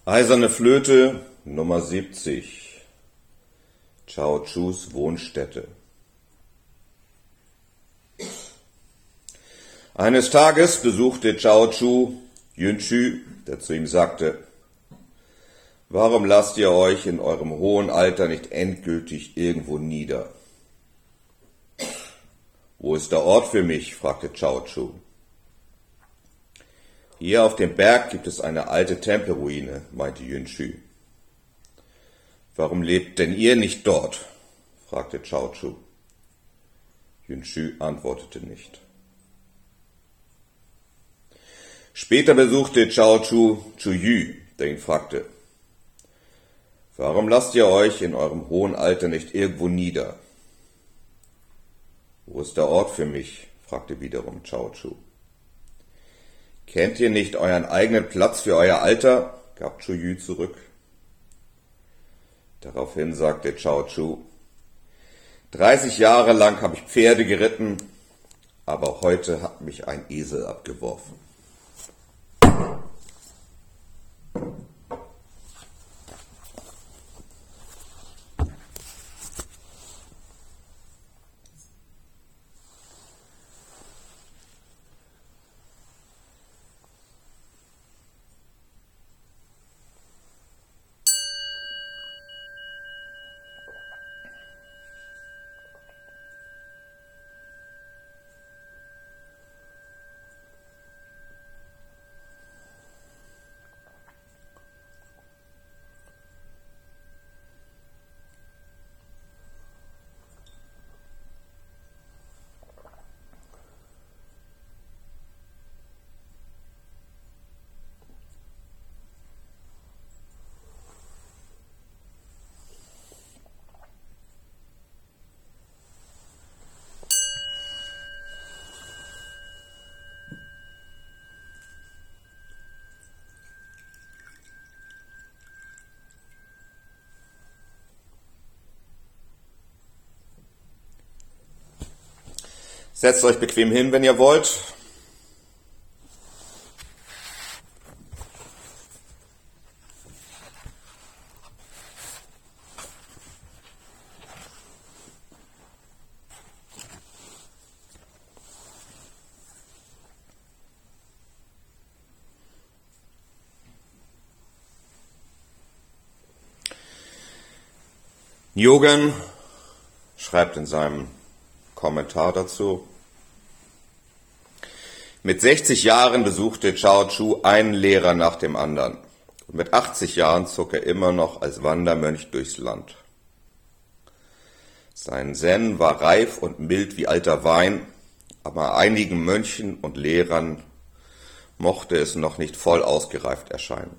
Eiserne Flöte Nummer 70. Chao Chus Wohnstätte. Eines Tages besuchte Chao Chu Yunshu, der zu ihm sagte: Warum lasst ihr euch in eurem hohen Alter nicht endgültig irgendwo nieder? Wo ist der Ort für mich? Fragte Chao Chu. Hier auf dem Berg gibt es eine alte Tempelruine, meinte Yunshu. Warum lebt denn ihr nicht dort? Fragte Chao Chu. Yunshu antwortete nicht. Später besuchte Chao Chu Yu, der ihn fragte: Warum lasst ihr euch in eurem hohen Alter nicht irgendwo nieder? Wo ist der Ort für mich? Fragte wiederum Chao Chu. Kennt ihr nicht euren eigenen Platz für euer Alter? Gab Chu Yu zurück. Daraufhin sagte Chao Chu: 30 Jahre lang habe ich Pferde geritten, aber heute hat mich ein Esel abgeworfen. Setzt euch bequem hin, wenn ihr wollt. Nyogen schreibt in seinem Kommentar dazu: Mit 60 Jahren besuchte Chao Chu einen Lehrer nach dem anderen. Und mit 80 Jahren zog er immer noch als Wandermönch durchs Land. Sein Zen war reif und mild wie alter Wein, aber einigen Mönchen und Lehrern mochte es noch nicht voll ausgereift erscheinen.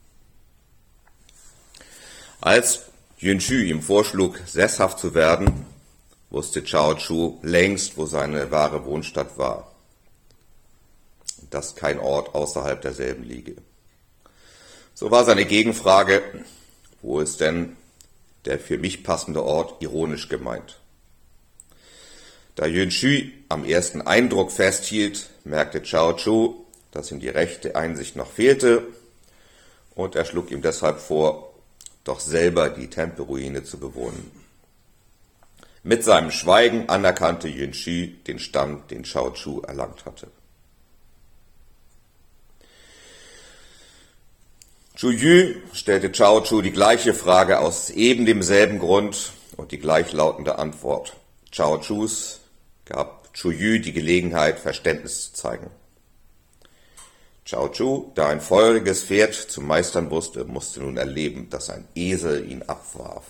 Als Yunshu ihm vorschlug, sesshaft zu werden, wusste Chao Chu längst, wo seine wahre Wohnstatt war, dass kein Ort außerhalb derselben liege. So war seine Gegenfrage: Wo ist denn der für mich passende Ort ironisch gemeint? Da Yunshu am ersten Eindruck festhielt, merkte Chao Chu, dass ihm die rechte Einsicht noch fehlte, und er schlug ihm deshalb vor, doch selber die Tempelruine zu bewohnen. Mit seinem Schweigen anerkannte Yunshu den Stand, den Chao Chu erlangt hatte. Chu Yu stellte Chao Chu die gleiche Frage aus eben demselben Grund und die gleichlautende Antwort Chao Chus gab Chu Yu die Gelegenheit, Verständnis zu zeigen. Chao Chu, der ein feuriges Pferd zu meistern wusste, musste nun erleben, dass ein Esel ihn abwarf.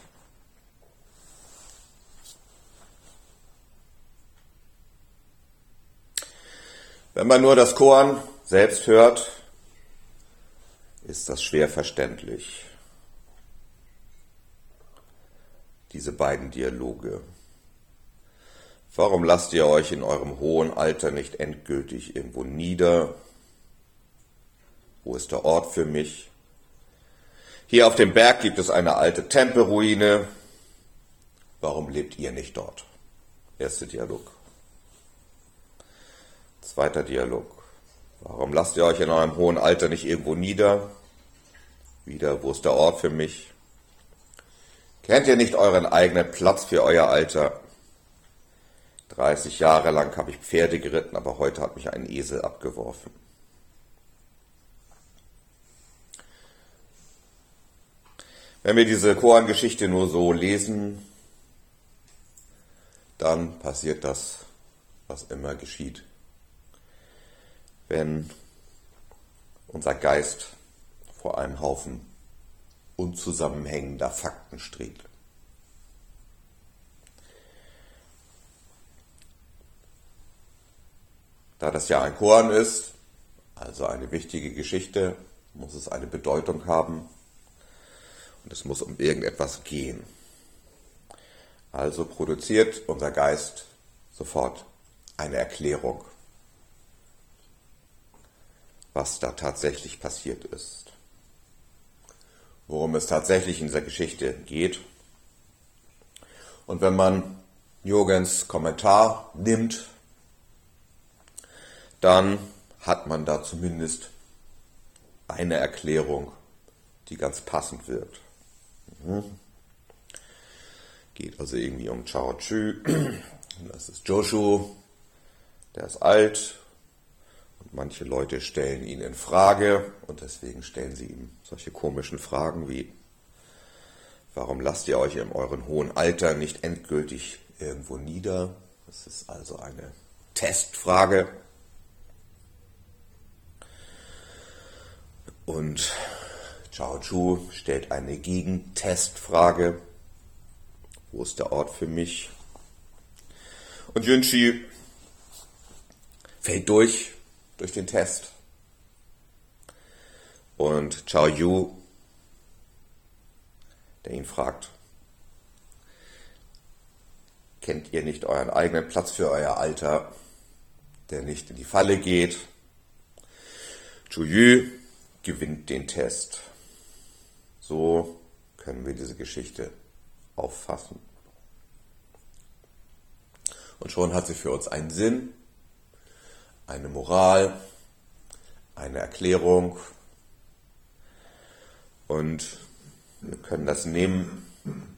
Wenn man nur das Koan selbst hört, ist das schwer verständlich. Diese beiden Dialoge. Warum lasst ihr euch in eurem hohen Alter nicht endgültig irgendwo nieder? Wo ist der Ort für mich? Hier auf dem Berg gibt es eine alte Tempelruine. Warum lebt ihr nicht dort? Erster Dialog. Zweiter Dialog. Warum lasst ihr euch in eurem hohen Alter nicht irgendwo nieder? Wieder, wo ist der Ort für mich? Kennt ihr nicht euren eigenen Platz für euer Alter? 30 Jahre lang habe ich Pferde geritten, aber heute hat mich ein Esel abgeworfen. Wenn wir diese Koan-Geschichte nur so lesen, dann passiert das, was immer geschieht. Wenn unser Geist vor einem Haufen unzusammenhängender Fakten steht. Da das ja ein Koan ist, also eine wichtige Geschichte, muss es eine Bedeutung haben und es muss um irgendetwas gehen. Also produziert unser Geist sofort eine Erklärung, was da tatsächlich passiert ist. Worum es tatsächlich in dieser Geschichte geht. Und wenn man Njogens Kommentar nimmt, dann hat man da zumindest eine Erklärung, die ganz passend wirkt. Geht also irgendwie um Chao Chu, das ist Joshu, der ist alt und manche Leute stellen ihn in Frage und deswegen stellen sie ihm solche komischen Fragen wie: Warum lasst ihr euch in eurem hohen Alter nicht endgültig irgendwo nieder? Das ist also eine Testfrage. Und Chao Chu stellt eine Gegentestfrage. Wo ist der Ort für mich? Und Yunchi fällt durch den Test. Und Chao Yu, der ihn fragt: Kennt ihr nicht euren eigenen Platz für euer Alter, der nicht in die Falle geht? Chu Yu gewinnt den Test. So können wir diese Geschichte auffassen. Und schon hat sie für uns einen Sinn, eine Moral, eine Erklärung. Und wir können das nehmen,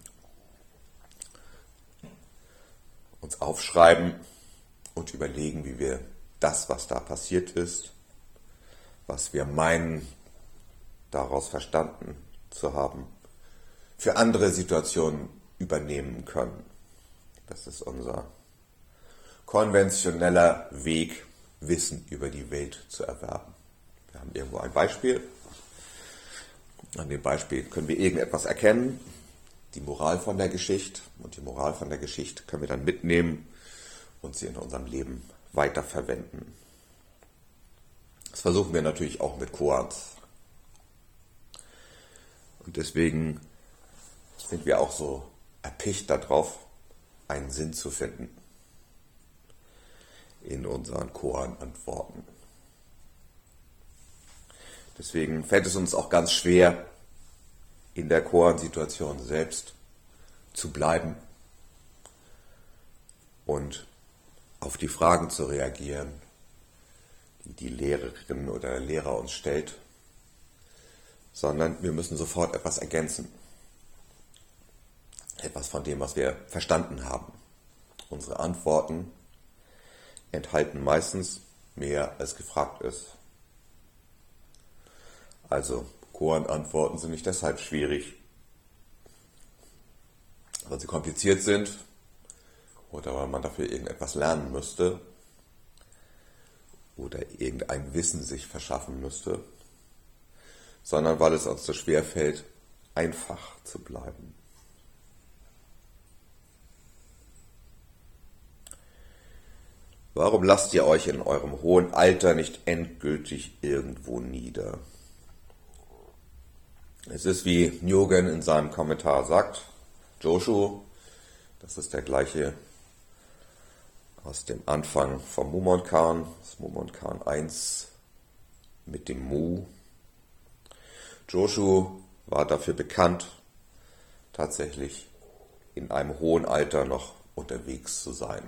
uns aufschreiben und überlegen, wie wir das, was da passiert ist, was wir meinen, daraus verstanden zu haben, für andere Situationen übernehmen können. Das ist unser konventioneller Weg, Wissen über die Welt zu erwerben. Wir haben irgendwo ein Beispiel. An dem Beispiel können wir irgendetwas erkennen, die Moral von der Geschichte. Und die Moral von der Geschichte können wir dann mitnehmen und sie in unserem Leben weiterverwenden. Das versuchen wir natürlich auch mit Koans. Und deswegen sind wir auch so erpicht darauf, einen Sinn zu finden in unseren Koan-Antworten. Deswegen fällt es uns auch ganz schwer, in der Koan-Situation selbst zu bleiben und auf die Fragen zu reagieren, die die Lehrerin oder der Lehrer uns stellt, sondern wir müssen sofort etwas ergänzen. Etwas von dem, was wir verstanden haben. Unsere Antworten enthalten meistens mehr, als gefragt ist. Also Koan-Antworten sind nicht deshalb schwierig, weil sie kompliziert sind oder weil man dafür irgendetwas lernen müsste oder irgendein Wissen sich verschaffen müsste, sondern weil es uns so schwer fällt, einfach zu bleiben. Warum lasst ihr euch in eurem hohen Alter nicht endgültig irgendwo nieder? Es ist, wie Njogen in seinem Kommentar sagt, Joshu, das ist der gleiche aus dem Anfang vom Mumonkan, das Mumonkan 1 mit dem Mu. Joshu war dafür bekannt, tatsächlich in einem hohen Alter noch unterwegs zu sein.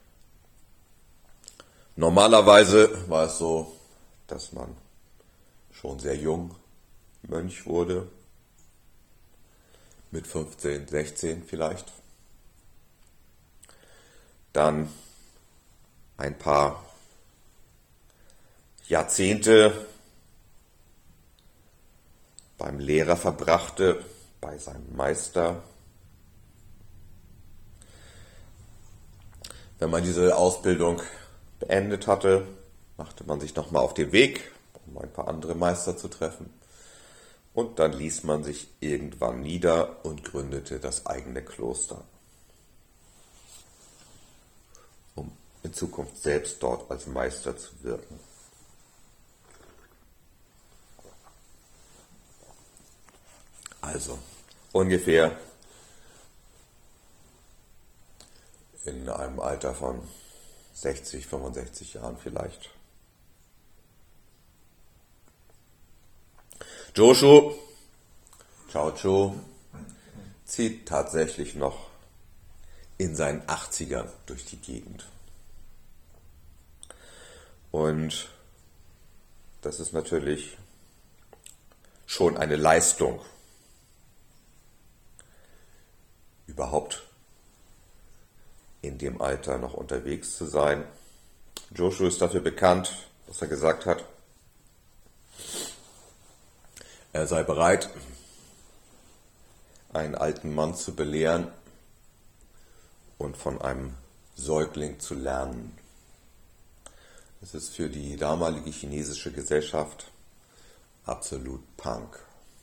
Normalerweise war es so, dass man schon sehr jung Mönch wurde, mit 15, 16 vielleicht. Dann ein paar Jahrzehnte beim Lehrer verbrachte, bei seinem Meister. Wenn man diese Ausbildung beendet hatte, machte man sich nochmal auf den Weg, um ein paar andere Meister zu treffen. Und dann ließ man sich irgendwann nieder und gründete das eigene Kloster, um in Zukunft selbst dort als Meister zu wirken. Also ungefähr in einem Alter von 60, 65 Jahren vielleicht. Joshu Chaochu zieht tatsächlich noch in seinen 80ern durch die Gegend. Und das ist natürlich schon eine Leistung, überhaupt in dem Alter noch unterwegs zu sein. Joshu ist dafür bekannt, dass er gesagt hat, er sei bereit, einen alten Mann zu belehren und von einem Säugling zu lernen. Das ist für die damalige chinesische Gesellschaft absolut Punk.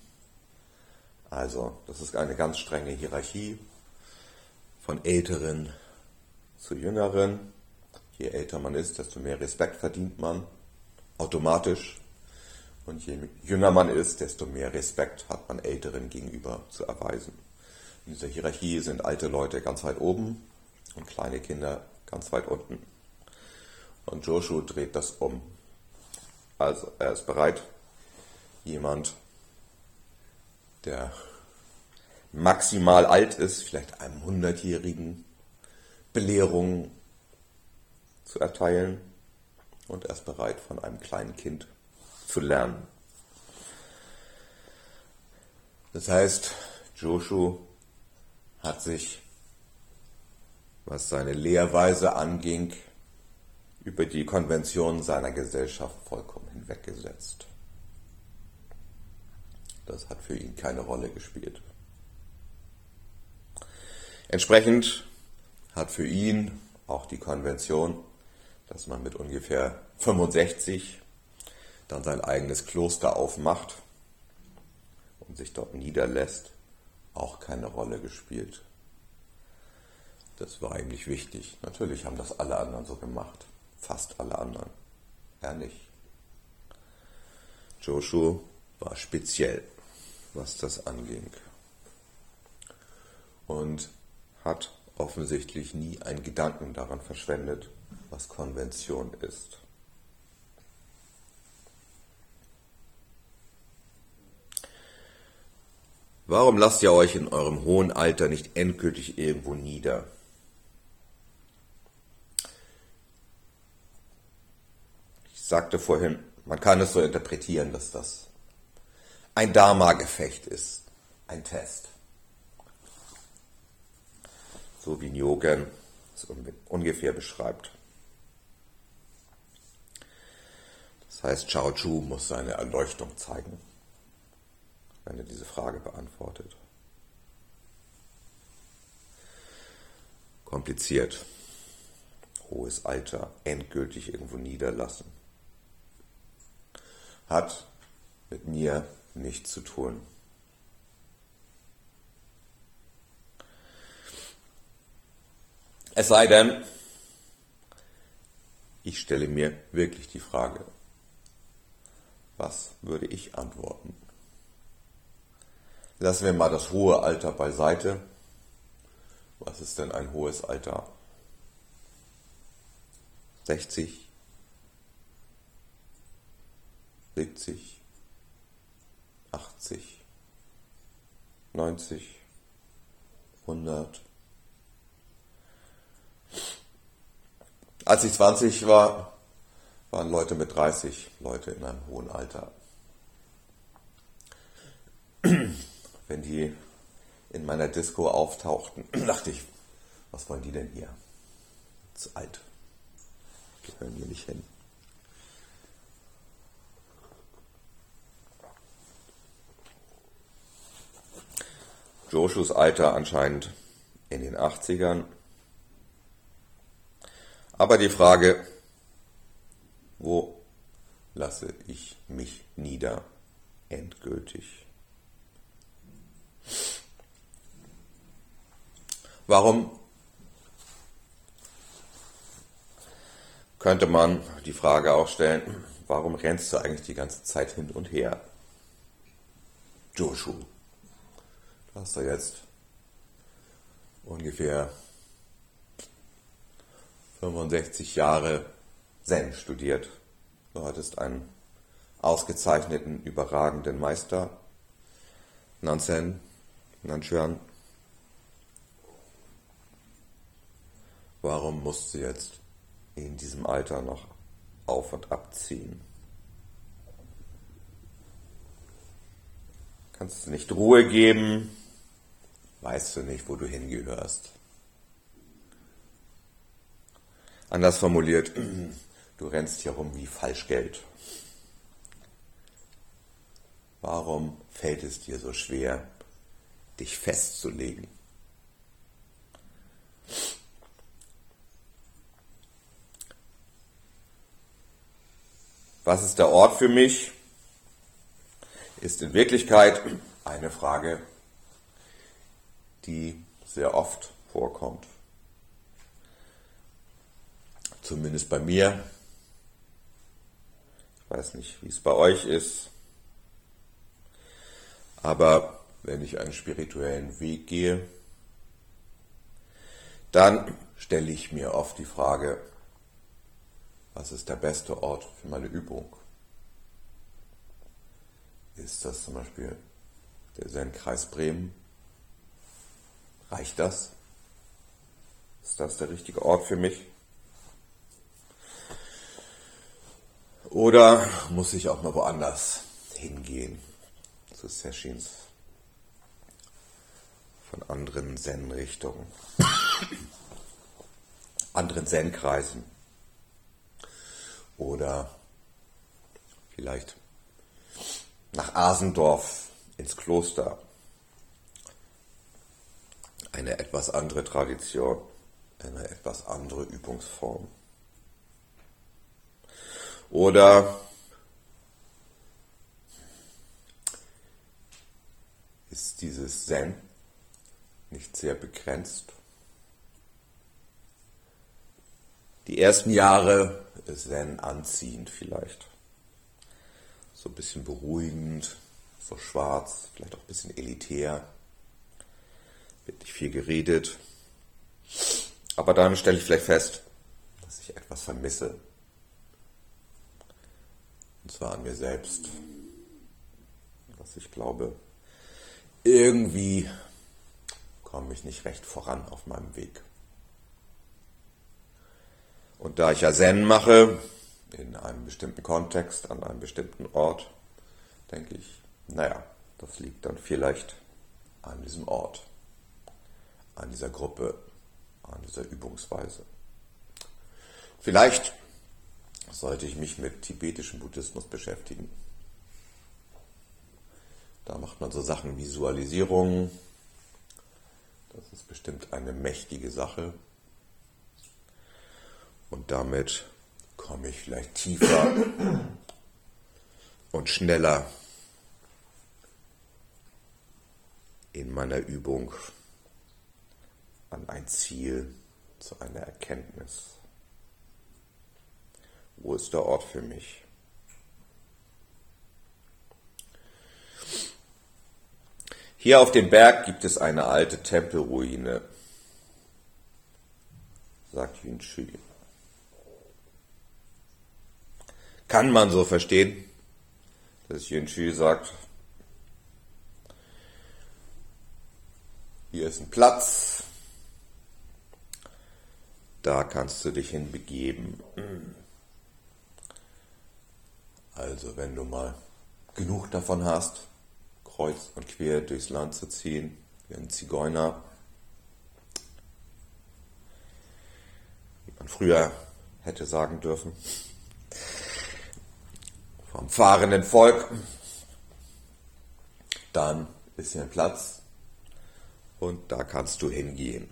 Also, das ist eine ganz strenge Hierarchie von Älteren zu Jüngeren. Je älter man ist, desto mehr Respekt verdient man automatisch. Und je jünger man ist, desto mehr Respekt hat man Älteren gegenüber zu erweisen. In dieser Hierarchie sind alte Leute ganz weit oben und kleine Kinder ganz weit unten. Und Joshu dreht das um. Also er ist bereit, jemand, der maximal alt ist, vielleicht einem 100-jährigen, Belehrungen zu erteilen. Und er ist bereit, von einem kleinen Kind zu lernen. Das heißt, Joshu hat sich, was seine Lehrweise anging, über die Konventionen seiner Gesellschaft vollkommen hinweggesetzt. Das hat für ihn keine Rolle gespielt. Entsprechend hat für ihn auch die Konvention, dass man mit ungefähr 65 dann sein eigenes Kloster aufmacht und sich dort niederlässt, auch keine Rolle gespielt. Das war eigentlich wichtig. Natürlich haben das alle anderen so gemacht. Fast alle anderen. Er nicht. Joshu war speziell, was das anging. Und hat offensichtlich nie einen Gedanken daran verschwendet, was Konvention ist. Warum lasst ihr euch in eurem hohen Alter nicht endgültig irgendwo nieder? Ich sagte vorhin, man kann es so interpretieren, dass das ein Dharma-Gefecht ist, ein Test. So wie Nyogen es ungefähr beschreibt. Das heißt, Chaochu muss seine Erleuchtung zeigen, wenn er diese Frage beantwortet. Kompliziert. Hohes Alter, endgültig irgendwo niederlassen. Hat mit mir nichts zu tun. Es sei denn, ich stelle mir wirklich die Frage, was würde ich antworten? Lassen wir mal das hohe Alter beiseite. Was ist denn ein hohes Alter? 60? 70? 80? 90? 100? Als ich 20 war, waren Leute mit 30 Leute in einem hohen Alter. wenn die in meiner Disco auftauchten, dachte ich, was wollen die denn hier? Zu alt. Gehören hier nicht hin. Joshus Alter anscheinend in den 80ern. Aber die Frage, wo lasse ich mich nieder endgültig? Warum könnte man die Frage auch stellen, warum rennst du eigentlich die ganze Zeit hin und her? Joshua, du hast doch jetzt ungefähr 65 Jahre Zen studiert. Du hattest einen ausgezeichneten, überragenden Meister, Nansen, Nanchuan. Warum musst du jetzt in diesem Alter noch auf und abziehen? Kannst du nicht Ruhe geben? Weißt du nicht, wo du hingehörst? Anders formuliert, du rennst hier rum wie Falschgeld. Warum fällt es dir so schwer, dich festzulegen? Was ist der Ort für mich? Ist in Wirklichkeit eine Frage, die sehr oft vorkommt. Zumindest bei mir. Ich weiß nicht, wie es bei euch ist. Aber wenn ich einen spirituellen Weg gehe, dann stelle ich mir oft die Frage, was ist der beste Ort für meine Übung? Ist das zum Beispiel der Zen-Kreis Bremen? Reicht das? Ist das der richtige Ort für mich? Oder muss ich auch mal woanders hingehen? Zu Sessions von anderen Zen-Richtungen, anderen Zen-Kreisen. Oder vielleicht nach Asendorf ins Kloster. Eine etwas andere Tradition, eine etwas andere Übungsform. Oder ist dieses Zen nicht sehr begrenzt? Die ersten Jahre ist Zen anziehend vielleicht. So ein bisschen beruhigend, so schwarz, vielleicht auch ein bisschen elitär. Wird nicht viel geredet. Aber dann stelle ich vielleicht fest, dass ich etwas vermisse. Und zwar an mir selbst. Dass ich glaube, irgendwie komme ich nicht recht voran auf meinem Weg. Und da ich ja Zen mache, in einem bestimmten Kontext, an einem bestimmten Ort, denke ich, naja, das liegt dann vielleicht an diesem Ort, an dieser Gruppe, an dieser Übungsweise. Vielleicht sollte ich mich mit tibetischem Buddhismus beschäftigen. Da macht man so Sachen wie Visualisierung. Das ist bestimmt eine mächtige Sache. Und damit komme ich vielleicht tiefer und schneller in meiner Übung an ein Ziel, zu einer Erkenntnis. Wo ist der Ort für mich? Hier auf dem Berg gibt es eine alte Tempelruine, sagt Yunxu. Kann man so verstehen, dass Yunxu sagt, hier ist ein Platz, da kannst du dich hinbegeben. Also wenn du mal genug davon hast, kreuz und quer durchs Land zu ziehen, wie ein Zigeuner. Wie man früher hätte sagen dürfen. Vom fahrenden Volk. Dann ist hier ein Platz und da kannst du hingehen.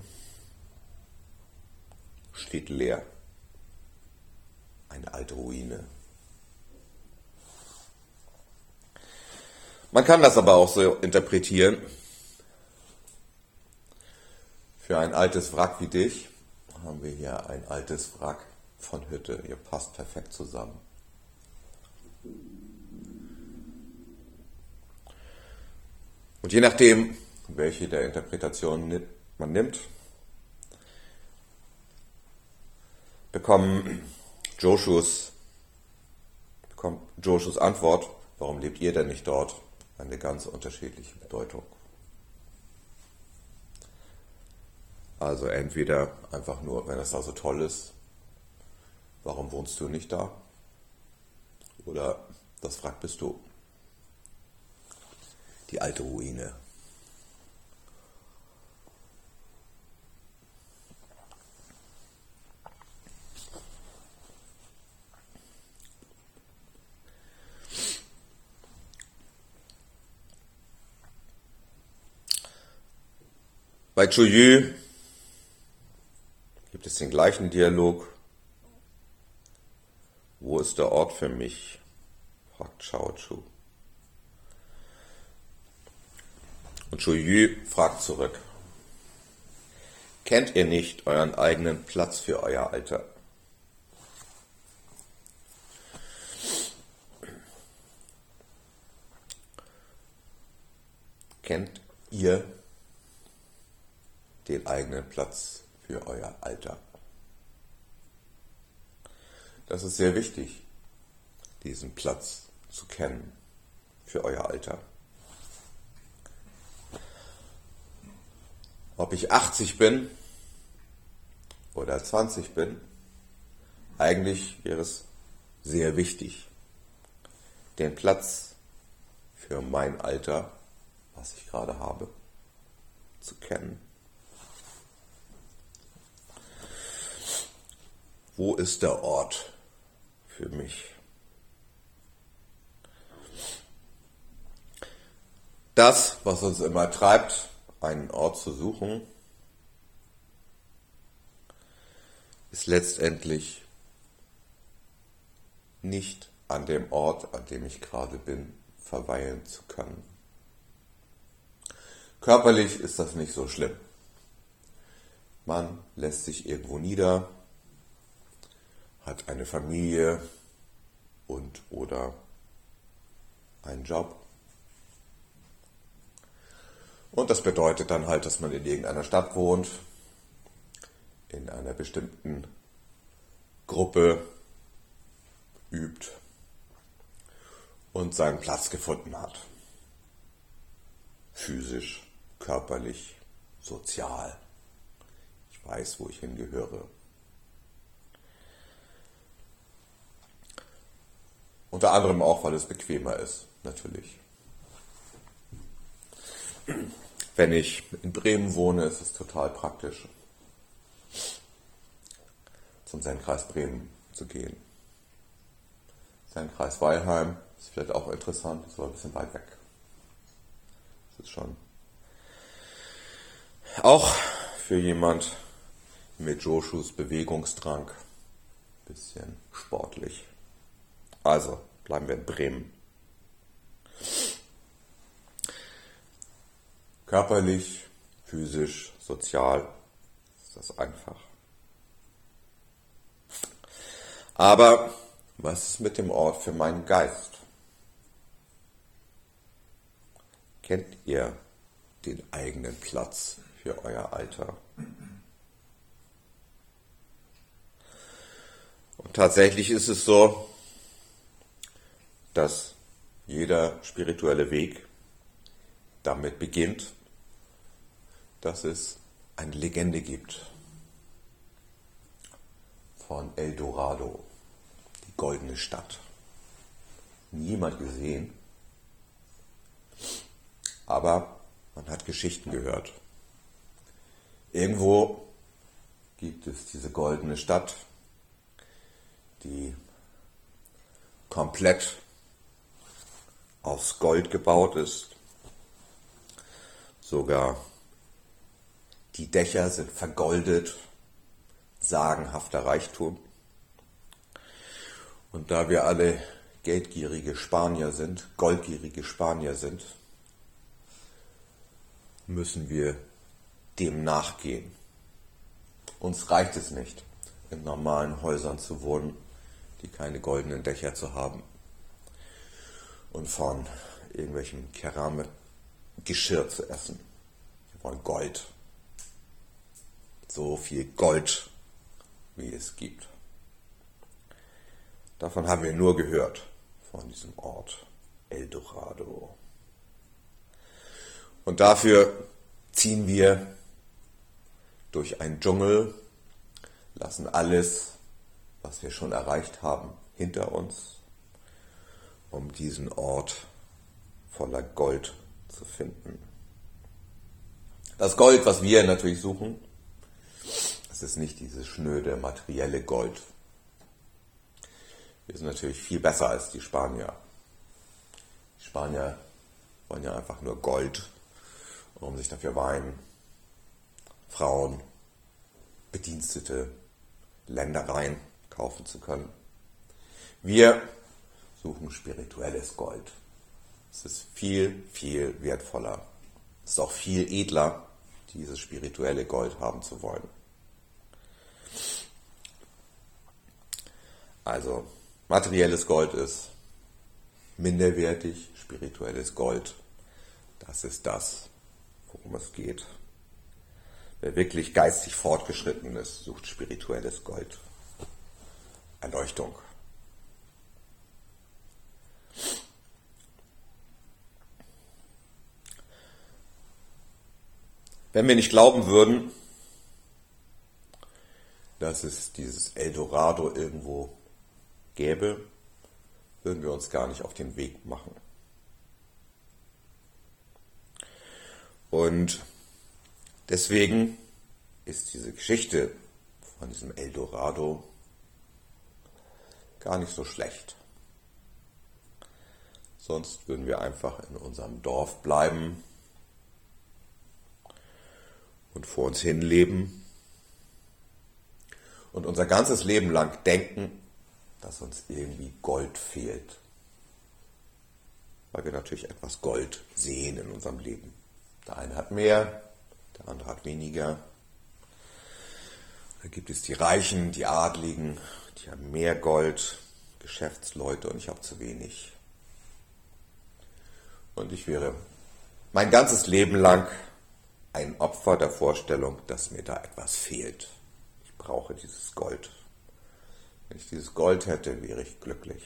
Steht leer. Eine alte Ruine. Man kann das aber auch so interpretieren. Für ein altes Wrack wie dich haben wir hier ein altes Wrack von Hütte. Ihr passt perfekt zusammen. Und je nachdem, welche der Interpretationen man nimmt, bekommt Joshuas Antwort, warum lebt ihr denn nicht dort, eine ganz unterschiedliche Bedeutung. Also entweder einfach nur, wenn es da so toll ist, warum wohnst du nicht da? Oder das Wrack bist du. Die alte Ruine. Bei Zhuyu gibt es den gleichen Dialog. Wo ist der Ort für mich? Fragt Chao Chu. Und Zhuyu fragt zurück. Kennt ihr nicht euren eigenen Platz für euer Alter? Kennt ihr den eigenen Platz für euer Alter? Das ist sehr wichtig, diesen Platz zu kennen für euer Alter. Ob ich 80 bin oder 20 bin, eigentlich wäre es sehr wichtig, den Platz für mein Alter, was ich gerade habe, zu kennen. Wo ist der Ort für mich? Das, was uns immer treibt, einen Ort zu suchen, ist letztendlich nicht an dem Ort, an dem ich gerade bin, verweilen zu können. Körperlich ist das nicht so schlimm. Man lässt sich irgendwo nieder, hat eine Familie und oder einen Job. Und das bedeutet dann halt, dass man in irgendeiner Stadt wohnt, in einer bestimmten Gruppe übt und seinen Platz gefunden hat. Physisch, körperlich, sozial. Ich weiß, wo ich hingehöre. Unter anderem auch, weil es bequemer ist, natürlich. Wenn ich in Bremen wohne, ist es total praktisch, zum Zen-Kreis Bremen zu gehen. Zen-Kreis Weilheim ist vielleicht auch interessant, ist aber ein bisschen weit weg. Das ist schon auch für jemand mit Joshus Bewegungsdrang ein bisschen sportlich. Also bleiben wir in Bremen. Körperlich, physisch, sozial ist das einfach. Aber was ist mit dem Ort für meinen Geist? Kennt ihr den eigenen Platz für euer Alter? Und tatsächlich ist es so, dass jeder spirituelle Weg damit beginnt, dass es eine Legende gibt von El Dorado, die goldene Stadt. Niemand gesehen. aber man hat Geschichten gehört. Irgendwo gibt es diese goldene Stadt, die komplett aufs Gold gebaut ist. Sogar die Dächer sind vergoldet, sagenhafter Reichtum. Und da wir alle geldgierige Spanier sind, goldgierige Spanier sind, müssen wir dem nachgehen. Uns reicht es nicht, in normalen Häusern zu wohnen, die keine goldenen Dächer zu haben und von irgendwelchem Keramikgeschirr zu essen. Wir wollen Gold. So viel Gold, wie es gibt. Davon haben wir nur gehört, von diesem Ort El Dorado. Und dafür ziehen wir durch einen Dschungel, lassen alles, was wir schon erreicht haben, hinter uns, um diesen Ort voller Gold zu finden. Das Gold, was wir natürlich suchen, das ist nicht dieses schnöde, materielle Gold. Wir sind natürlich viel besser als die Spanier. Die Spanier wollen ja einfach nur Gold, um sich dafür Wein, Frauen, Bedienstete, Ländereien kaufen zu können. Wir suchen spirituelles Gold. Es ist viel, viel wertvoller. Es ist auch viel edler, dieses spirituelle Gold haben zu wollen. Also, materielles Gold ist minderwertig, spirituelles Gold, das ist das, worum es geht. Wer wirklich geistig fortgeschritten ist, sucht spirituelles Gold. Erleuchtung. Wenn wir nicht glauben würden, dass es dieses Eldorado irgendwo gäbe, würden wir uns gar nicht auf den Weg machen. Und deswegen ist diese Geschichte von diesem Eldorado gar nicht so schlecht. Sonst würden wir einfach in unserem Dorf bleiben und vor uns hin leben und unser ganzes Leben lang denken, dass uns irgendwie Gold fehlt. Weil wir natürlich etwas Gold sehen in unserem Leben. Der eine hat mehr, der andere hat weniger. Da gibt es die Reichen, die Adligen, die haben mehr Gold, Geschäftsleute, und ich habe zu wenig. Und ich wäre mein ganzes Leben lang ein Opfer der Vorstellung, dass mir da etwas fehlt. Ich brauche dieses Gold. Wenn ich dieses Gold hätte, wäre ich glücklich.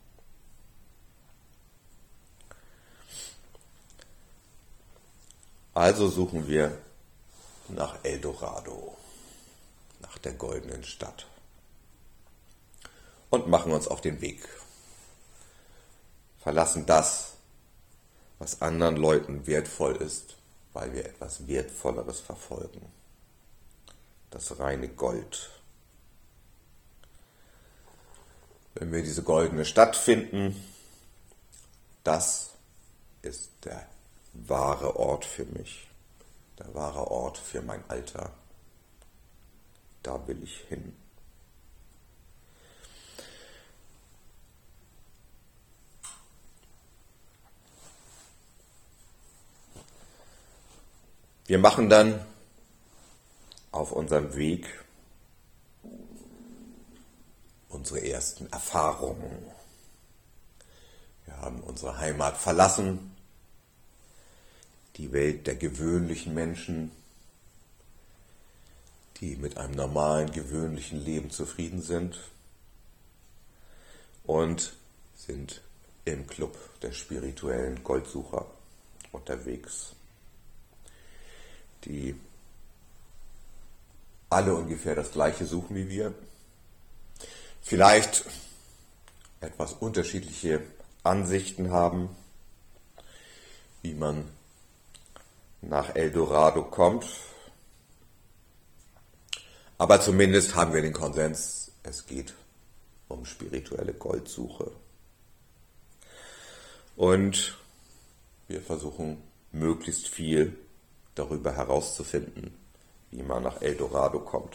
Also suchen wir nach Eldorado, nach der goldenen Stadt, und machen uns auf den Weg. Verlassen das, was anderen Leuten wertvoll ist, weil wir etwas Wertvolleres verfolgen. Das reine Gold. Wenn wir diese goldene Stadt finden, das ist der wahre Ort für mich, der wahre Ort für mein Alter. Da will ich hin. Wir machen dann auf unserem Weg unsere ersten Erfahrungen. Wir haben unsere Heimat verlassen, die Welt der gewöhnlichen Menschen, die mit einem normalen, gewöhnlichen Leben zufrieden sind, und sind im Club der spirituellen Goldsucher unterwegs, die alle ungefähr das Gleiche suchen wie wir, vielleicht etwas unterschiedliche Ansichten haben, wie man nach El Dorado kommt. Aber zumindest haben wir den Konsens, es geht um spirituelle Goldsuche. Und wir versuchen möglichst viel darüber herauszufinden, wie man nach El Dorado kommt.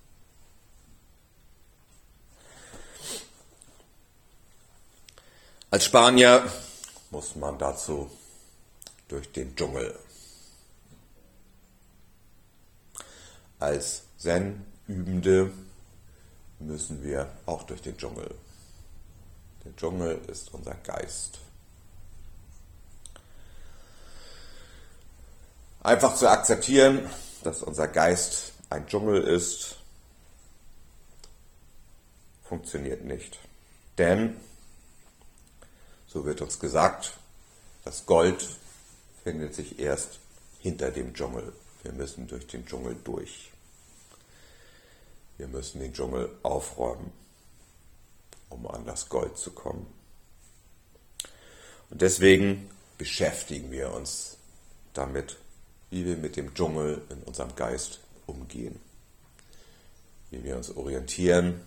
Als Spanier muss man dazu durch den Dschungel. Als Zen-Übende müssen wir auch durch den Dschungel. Der Dschungel ist unser Geist. Einfach zu akzeptieren, dass unser Geist ein Dschungel ist, funktioniert nicht. Denn, so wird uns gesagt, das Gold findet sich erst hinter dem Dschungel. Wir müssen durch den Dschungel durch. Wir müssen den Dschungel aufräumen, um an das Gold zu kommen. Und deswegen beschäftigen wir uns damit, wie wir mit dem Dschungel in unserem Geist umgehen, wie wir uns orientieren,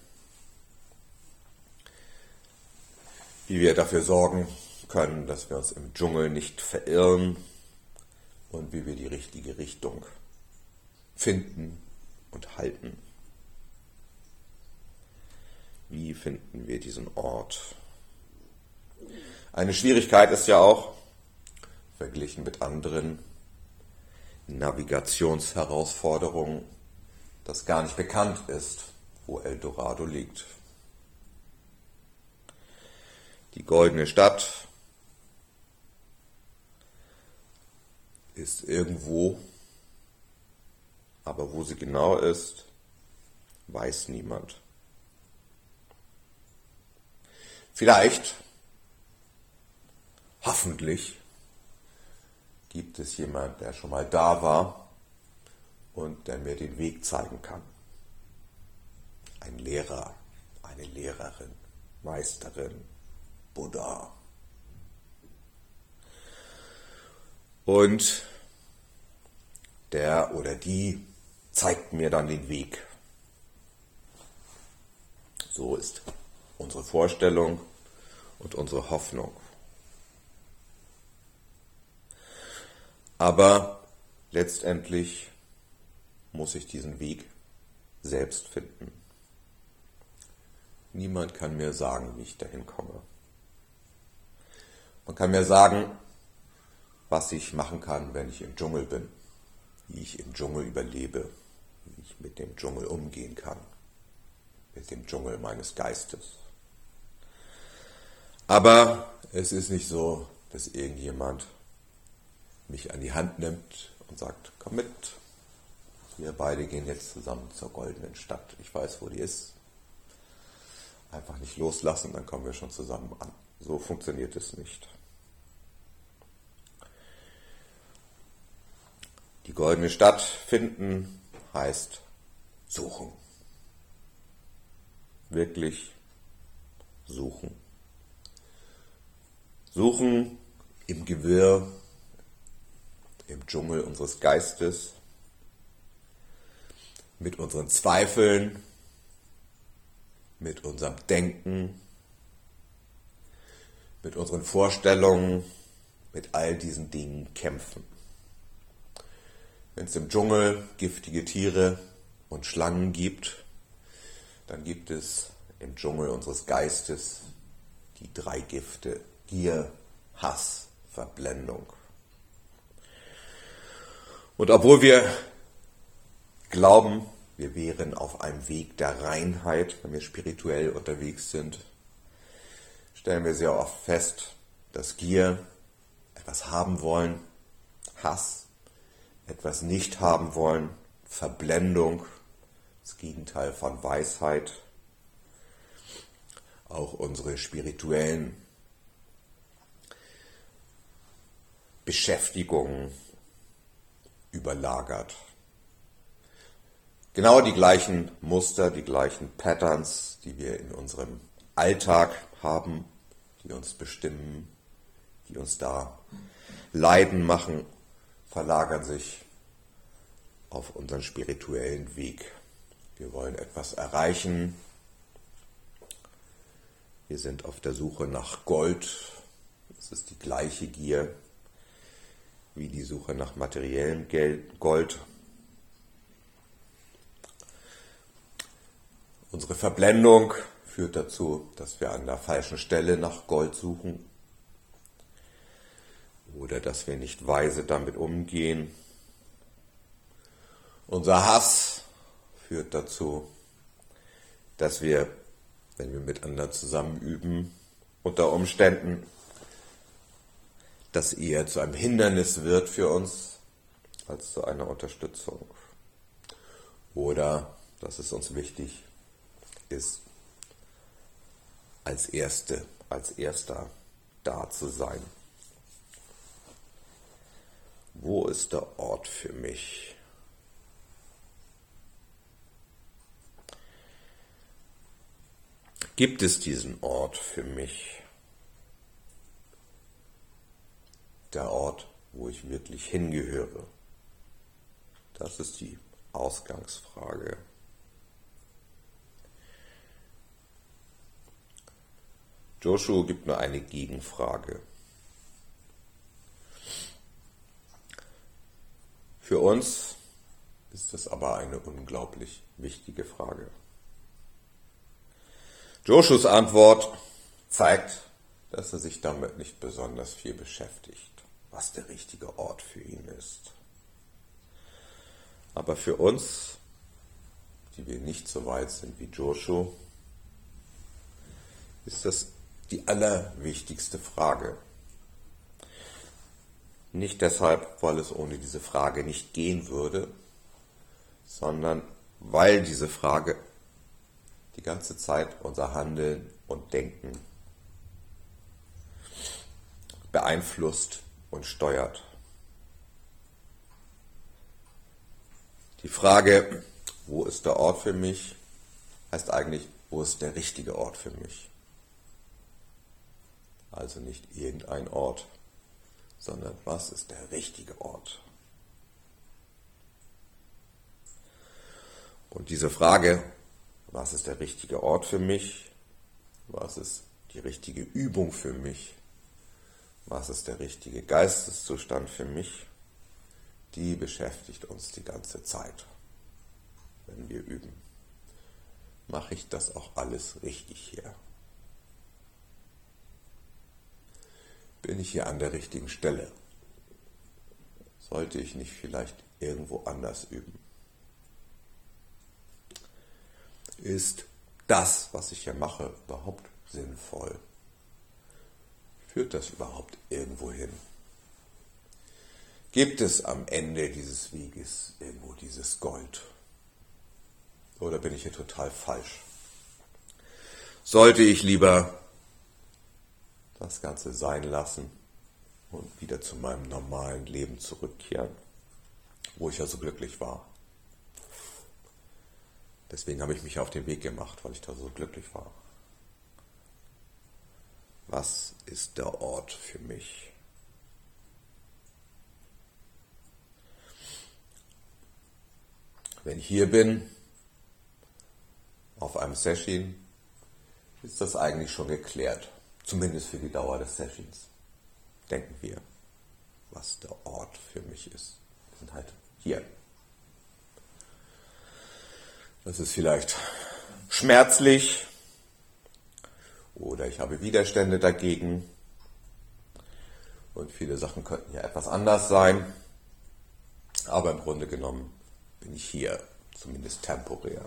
wie wir dafür sorgen können, dass wir uns im Dschungel nicht verirren und wie wir die richtige Richtung finden und halten. Wie finden wir diesen Ort? Eine Schwierigkeit ist ja auch, verglichen mit anderen Navigationsherausforderungen, dass gar nicht bekannt ist, wo El Dorado liegt. Die goldene Stadt ist irgendwo, aber wo sie genau ist, weiß niemand. Vielleicht, hoffentlich, gibt es jemand, der schon mal da war und der mir den Weg zeigen kann. Ein Lehrer, eine Lehrerin, Meisterin, Buddha. Und der oder die zeigt mir dann den Weg. So ist unsere Vorstellung und unsere Hoffnung. Aber letztendlich muss ich diesen Weg selbst finden. Niemand kann mir sagen, wie ich dahin komme. Man kann mir sagen, was ich machen kann, wenn ich im Dschungel bin, wie ich im Dschungel überlebe, wie ich mit dem Dschungel umgehen kann, mit dem Dschungel meines Geistes. Aber es ist nicht so, dass irgendjemand mich an die Hand nimmt und sagt, komm mit, wir beide gehen jetzt zusammen zur goldenen Stadt. Ich weiß, wo die ist. Einfach nicht loslassen, dann kommen wir schon zusammen an. So funktioniert es nicht. Die goldene Stadt finden heißt suchen. Wirklich suchen. Suchen im Gewirr, im Dschungel unseres Geistes, mit unseren Zweifeln, mit unserem Denken, mit unseren Vorstellungen, mit all diesen Dingen kämpfen. Wenn es im Dschungel giftige Tiere und Schlangen gibt, dann gibt es im Dschungel unseres Geistes die 3 Gifte: Gier, Hass, Verblendung. Und obwohl wir glauben, wir wären auf einem Weg der Reinheit, wenn wir spirituell unterwegs sind, stellen wir sehr oft fest, dass Gier, etwas haben wollen, Hass, etwas nicht haben wollen, Verblendung, das Gegenteil von Weisheit, auch unsere spirituellen Beschäftigungen überlagert. Genau die gleichen Muster, die gleichen Patterns, die wir in unserem Alltag haben, die uns bestimmen, die uns da leiden machen, verlagern sich auf unseren spirituellen Weg. Wir wollen etwas erreichen. Wir sind auf der Suche nach Gold. Es ist die gleiche Gier wie die Suche nach materiellem Gold. Unsere Verblendung führt dazu, dass wir an der falschen Stelle nach Gold suchen oder dass wir nicht weise damit umgehen. Unser Hass führt dazu, dass wir, wenn wir miteinander zusammen üben, unter Umständen das eher zu einem Hindernis wird für uns als zu einer Unterstützung. Oder, dass es uns wichtig ist, als Erster da zu sein. Wo ist der Ort für mich? Gibt es diesen Ort für mich? Der Ort, wo ich wirklich hingehöre? Das ist die Ausgangsfrage. Joshu gibt nur eine Gegenfrage. Für uns ist es aber eine unglaublich wichtige Frage. Joshus Antwort zeigt, dass er sich damit nicht besonders viel beschäftigt, was der richtige Ort für ihn ist. Aber für uns, die wir nicht so weit sind wie Joshu, ist das die allerwichtigste Frage. Nicht deshalb, weil es ohne diese Frage nicht gehen würde, sondern weil diese Frage die ganze Zeit unser Handeln und Denken beeinflusst und steuert. Die Frage, wo ist der Ort für mich, heißt eigentlich, wo ist der richtige Ort für mich? Also nicht irgendein Ort, sondern was ist der richtige Ort? Und diese Frage, was ist der richtige Ort für mich? Was ist die richtige Übung für mich? Was ist der richtige Geisteszustand für mich? Die beschäftigt uns die ganze Zeit, wenn wir üben. Mache ich das auch alles richtig hier? Bin ich hier an der richtigen Stelle? Sollte ich nicht vielleicht irgendwo anders üben? Ist das, was ich hier mache, überhaupt sinnvoll? Führt das überhaupt irgendwo hin? Gibt es am Ende dieses Weges irgendwo dieses Gold? Oder bin ich hier total falsch? Sollte ich lieber das Ganze sein lassen und wieder zu meinem normalen Leben zurückkehren, wo ich ja so glücklich war? Deswegen habe ich mich auf den Weg gemacht, weil ich da so glücklich war. Was ist der Ort für mich? Wenn ich hier bin, auf einem Session, ist das eigentlich schon geklärt. Zumindest für die Dauer des Sessions. Denken wir, was der Ort für mich ist. Wir sind halt hier. Das ist vielleicht schmerzlich oder ich habe Widerstände dagegen und viele Sachen könnten ja etwas anders sein, aber im Grunde genommen bin ich hier, zumindest temporär.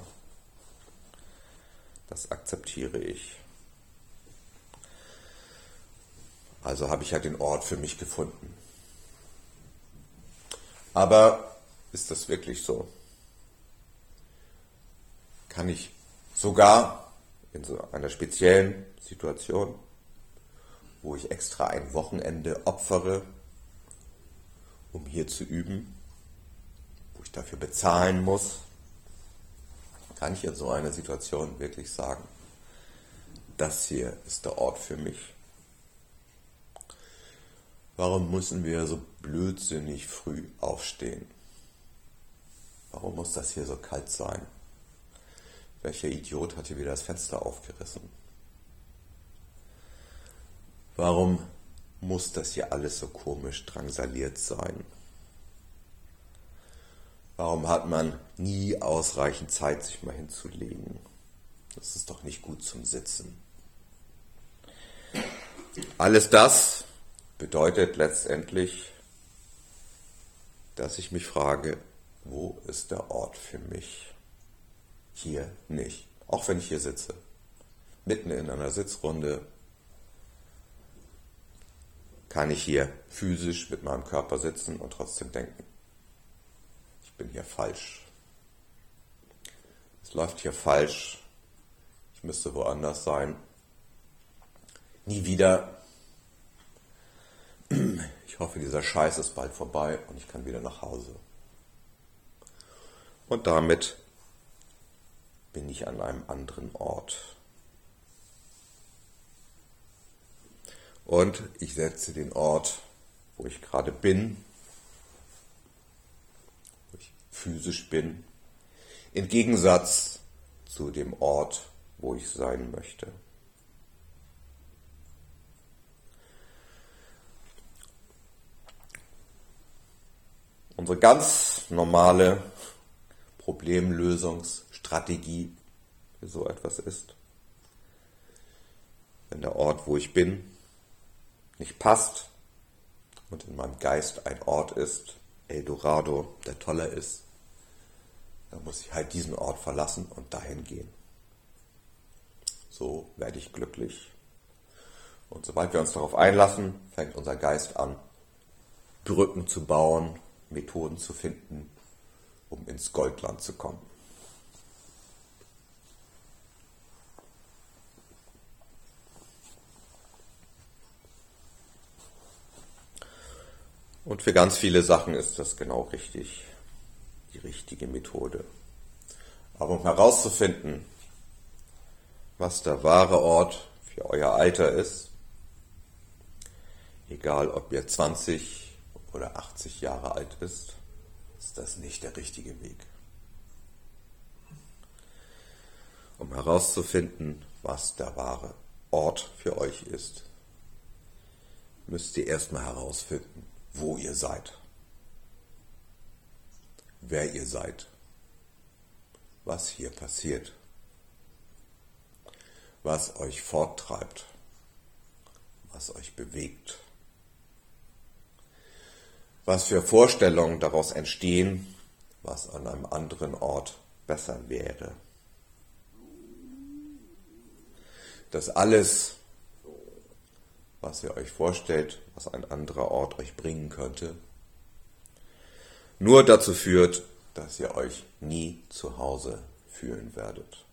Das akzeptiere ich. Also habe ich ja den Ort für mich gefunden. Aber ist das wirklich so? Kann ich sogar in so einer speziellen Situation, wo ich extra ein Wochenende opfere, um hier zu üben, wo ich dafür bezahlen muss, kann ich in so einer Situation wirklich sagen, das hier ist der Ort für mich? Warum müssen wir so blödsinnig früh aufstehen? Warum muss das hier so kalt sein? Welcher Idiot hat hier wieder das Fenster aufgerissen? Warum muss das hier alles so komisch drangsaliert sein? Warum hat man nie ausreichend Zeit, sich mal hinzulegen? Das ist doch nicht gut zum Sitzen. Alles das bedeutet letztendlich, dass ich mich frage, wo ist der Ort für mich? Hier nicht. Auch wenn ich hier sitze. Mitten in einer Sitzrunde kann ich hier physisch mit meinem Körper sitzen und trotzdem denken, ich bin hier falsch. Es läuft hier falsch. Ich müsste woanders sein. Nie wieder. Ich hoffe, dieser Scheiß ist bald vorbei und ich kann wieder nach Hause. Und damit bin ich an einem anderen Ort. Und ich setze den Ort, wo ich gerade bin, wo ich physisch bin, in Gegensatz zu dem Ort, wo ich sein möchte. Unsere ganz normale Problemlösungsstrategie für so etwas ist, wenn der Ort, wo ich bin, nicht passt und in meinem Geist ein Ort ist, Eldorado, der toller ist, dann muss ich halt diesen Ort verlassen und dahin gehen. So werde ich glücklich. Und sobald wir uns darauf einlassen, fängt unser Geist an, Brücken zu bauen, Methoden zu finden, um ins Goldland zu kommen. Und für ganz viele Sachen ist das genau richtig, die richtige Methode. Aber um herauszufinden, was der wahre Ort für euer Alter ist, egal ob ihr 20 oder 80 Jahre alt ist das nicht der richtige Weg. Um herauszufinden, was der wahre Ort für euch ist, müsst ihr erstmal herausfinden, wo ihr seid, wer ihr seid, was hier passiert, was euch forttreibt, was euch bewegt, was für Vorstellungen daraus entstehen, was an einem anderen Ort besser wäre. Das alles, was ihr euch vorstellt, was ein anderer Ort euch bringen könnte, nur dazu führt, dass ihr euch nie zu Hause fühlen werdet.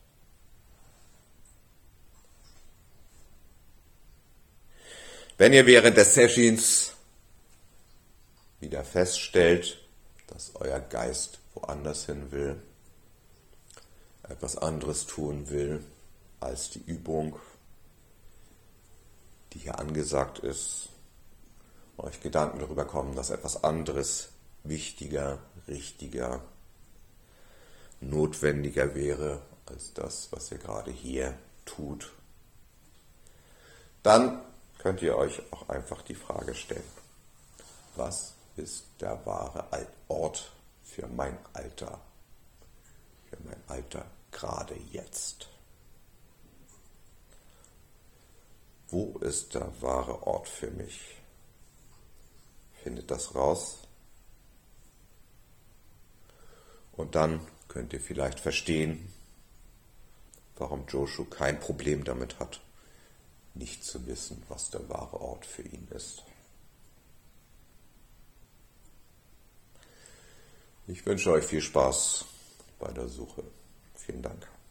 Wenn ihr während des Sessions wieder feststellt, dass euer Geist woanders hin will, etwas anderes tun will als die Übung, die hier angesagt ist, euch Gedanken darüber kommen, dass etwas anderes wichtiger, richtiger, notwendiger wäre als das, was ihr gerade hier tut, dann könnt ihr euch auch einfach die Frage stellen, was ist der wahre Ort für mein Alter gerade jetzt? Wo ist der wahre Ort für mich? Findet das raus. Und dann könnt ihr vielleicht verstehen, warum Joshu kein Problem damit hat, nicht zu wissen, was der wahre Ort für ihn ist. Ich wünsche euch viel Spaß bei der Suche. Vielen Dank.